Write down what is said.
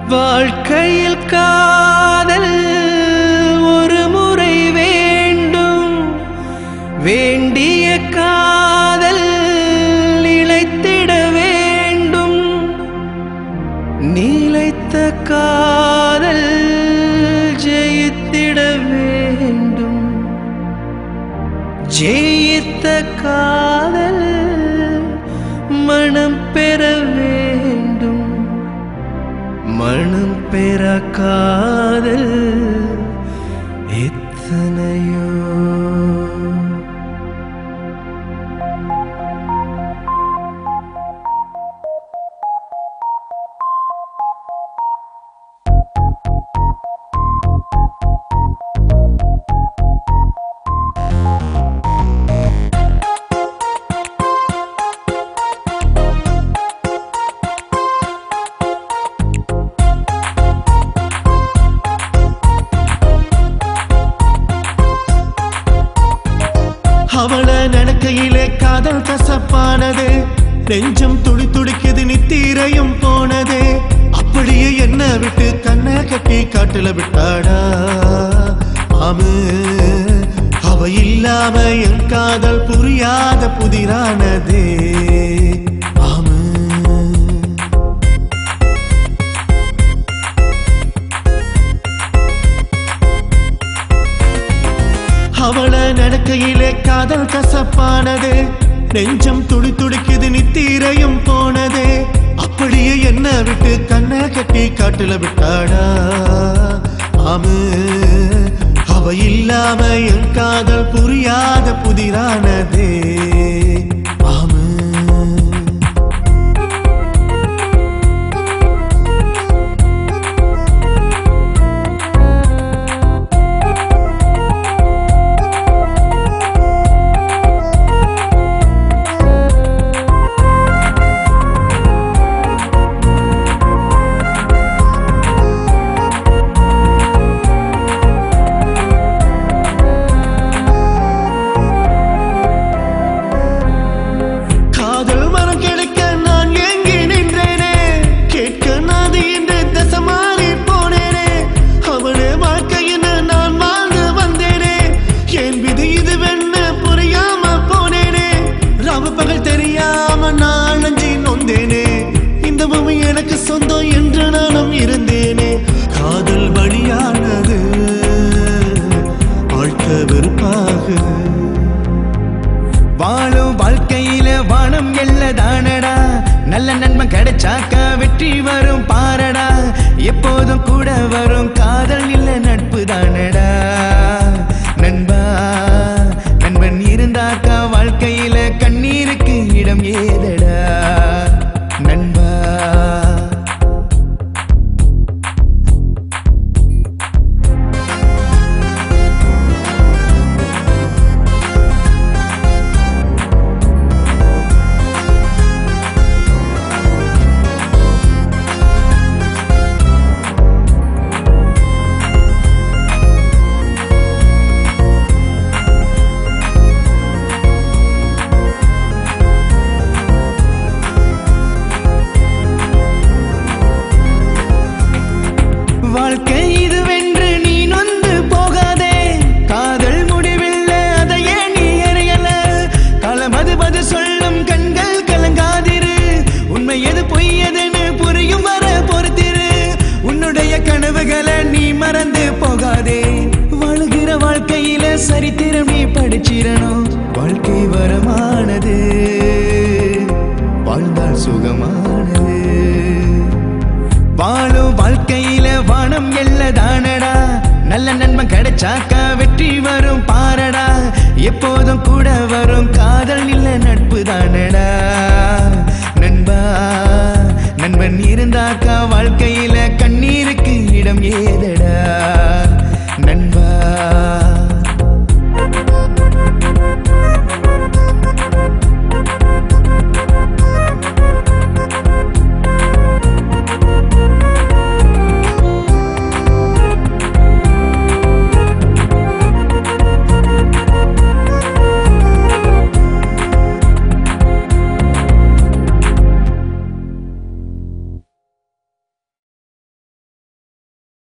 வாழ்க்கையில் காதல் ஒரு முறை வேண்டும், வேண்டிய காதல் இழைத்திட வேண்டும், நிலைத்த காதல் ஜெயித்திட வேண்டும், ஜெயித்த காதல் மனம் பெற வேண்டும், மனம் பெற காதல் எத்தனையோ. அவளை நடக்கையிலே காதல் கசப்பானது, நெஞ்சம் துடி துடிக்குது நித்தீரையும் போனது. அப்படியே என்ன விட்டு கண்ணை கட்டி காட்டுல விட்டாடா ஆமு. அவ இல்லாம என் காதல் புரியாத புதிரானதே ஆமு. அவளை நடக்கையிலே காதல் கசப்பானது, நெஞ்சம் துடி துடிக்குது நித்தீரையும் போனது. அப்படியே என்ன விட்டு கண்ணை கட்டி காட்டுல விட்டாடா ஆமு. அவ இல்லாம என் காதல் புரியாத புதிரானதே ஆமு. பகல் தெரியாம நான் அஞ்சி நொந்தேனே, இந்த பூமி எனக்கு சொந்தம் என்று நானும் இருந்தேனே. காதல் வழியானது வாழ்க்கை வெறுப்பாக, வாழும் வாழ்க்கையில வானம் எல்லதானடா. நல்ல நண்பன் கிடைச்சாக்க வெற்றி வரும் பாரடா. எப்போதும் கூட வரும் காதல் இல்ல நட்பு தானடா நண்பா. நண்பன் இருந்தாக்கா வாழ்க்கையில கண்ணீருக்கு இடம் ஏதடா நண்பா. வாழ்க்கை இதுவென்று நீ நொந்து போகாதே, காதல் முடிவில்லை அதையே நீ எறியல. களமது பது சொல்லும் கண்கள் கலங்காதிரு, உண்மை எது பொய் எதுன்னு புரியும் வர பொறுத்திரு. உன்னுடைய கனவுகளை நீ மறந்து போகாதே, வாழுகிற வாழ்க்கையில சரித்திரம் நீ படிச்சிடணும். வாழ்க்கை வரமானது, வாழ்ந்தால் சுகமானது. வாழும் வாழ்க்கையில வானம் எல்லதானடா. நல்ல நண்பன் கிடைச்சாக்கா வெற்றி வரும் பாரடா. எப்போதும் கூட வரும் காதல் இல்ல நட்பு தானடா நண்பா. நண்பன் இருந்தாக்கா வாழ்க்கையில கண்ணீருக்கு இடம் ஏதடா.